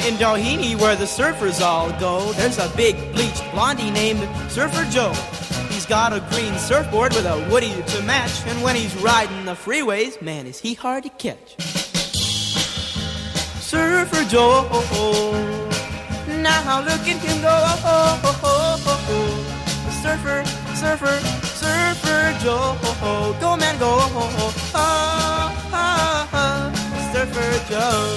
In Doheny, where the surfers all go, there's a big bleached blondie named Surfer Joe. He's got a green surfboard with a woody to match, and when he's riding the freeways, man, is he hard to catch. Surfer Joe, now look at him go. Surfer, surfer, Surfer Joe, go man go. Surfer Joe.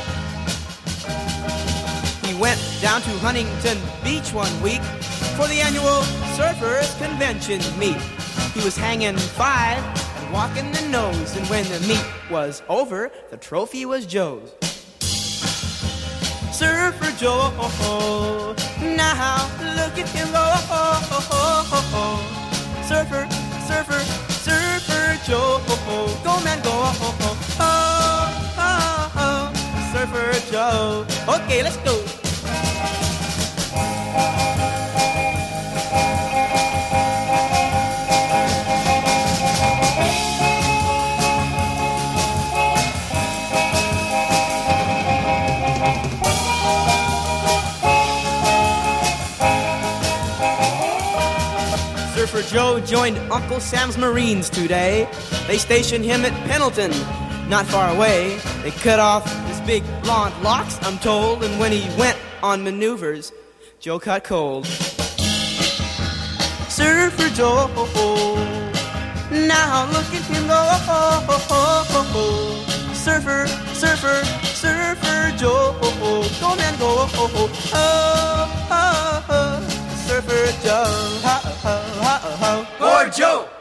He went down to Huntington Beach one week for the annual Surfers Convention meet. He was hanging 5 and walking the nose, and when the meet was over, the trophy was Joe's. Surfer Joe, now look at him go. Surfer, surfer, Surfer Joe, go man go. Surfer Joe. Okay, let's go. Surfer Joe joined Uncle Sam's Marines today. They stationed him at Pendleton, not far away. They cut off his big blonde locks, I'm told, and when he went on maneuvers, Joe caught cold. Surfer Joe, now look at him go. Surfer, surfer, Surfer Joe, go man go. Surfer Joe, ho ho ho ho. Board Joe.